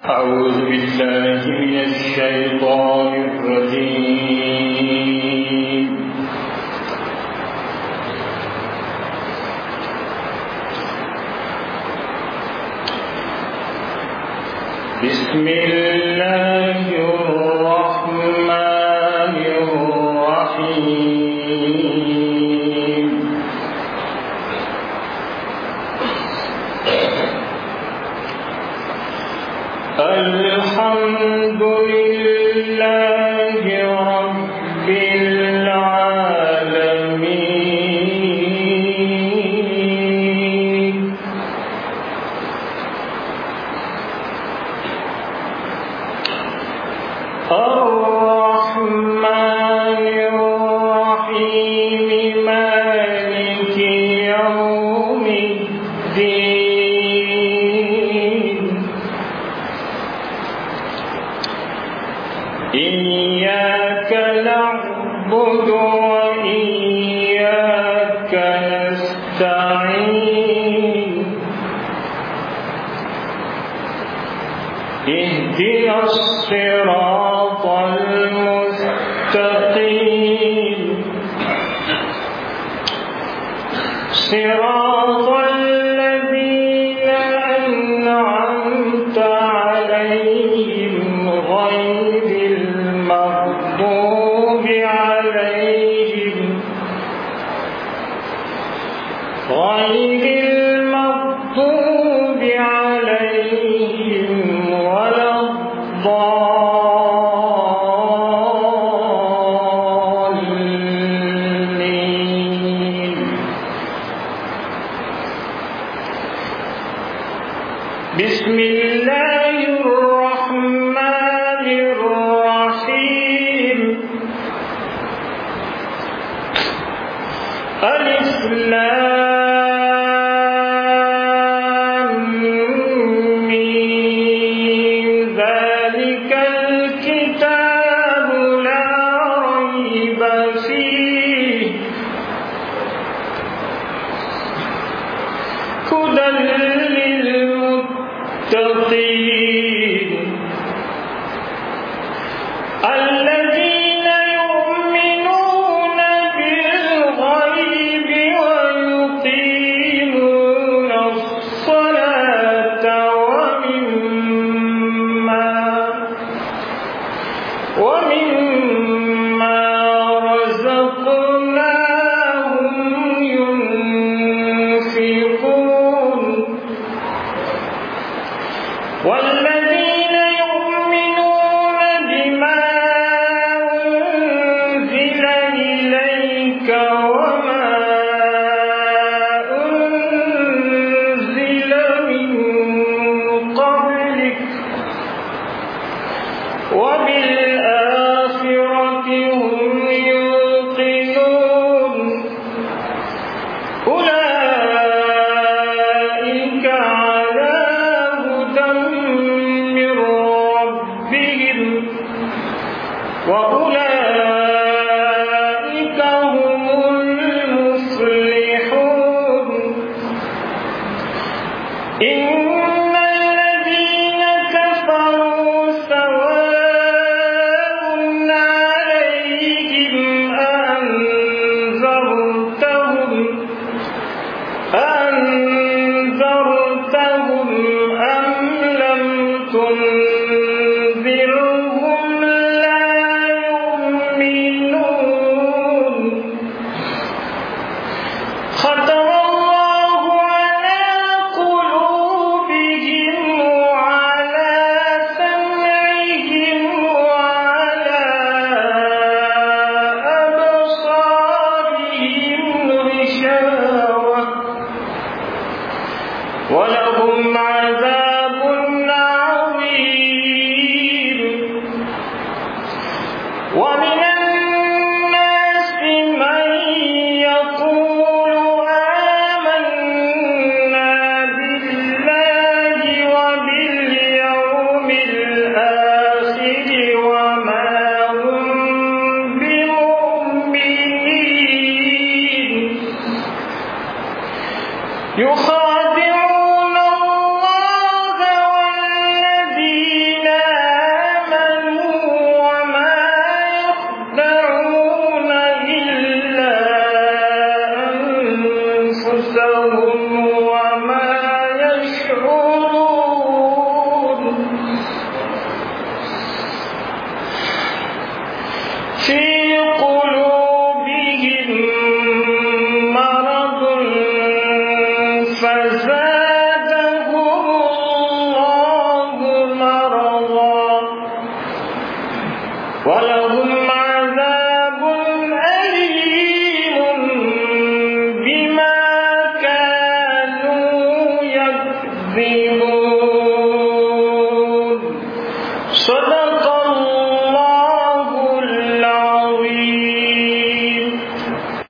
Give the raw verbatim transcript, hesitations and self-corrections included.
أعوذ بالله من الشيطان الرجيم. بسم الله الرحمن الرحيم. الحمد لله رب العالمين. الرحمن الرحيم مالك يوم الدين. إياك نعبد وإياك نستعين. اهدنا الصراط المستقيم، صراط الذين أنعمت عليهم غير المغضوب عليهم غير المغضوب عليهم ولا الضالين. بسم الله الرحمن الرحيم. ألف لام ميم. ذلك الكتاب لا ريب فيه هدى للمتقين الذين يؤمنون بالغيب ويقيمون الصلاة ومما ومما رزقناهم ينفقون والذين يؤمنون بما أنزل إليك وما أنزل من قبلك وبالآخرة هم يوقنون أولئك على هدى من ربهم وأولئك هم المفلحون. إن الذين كفروا سواء عليهم أأنذرتهم أأنذرتهم أم لم تنذرهم لا يؤمنون. ختم الله على قلوبهم وعلى سمعهم وعلى أبصارهم غشاوة ولهم عذاب عظيم. فزاد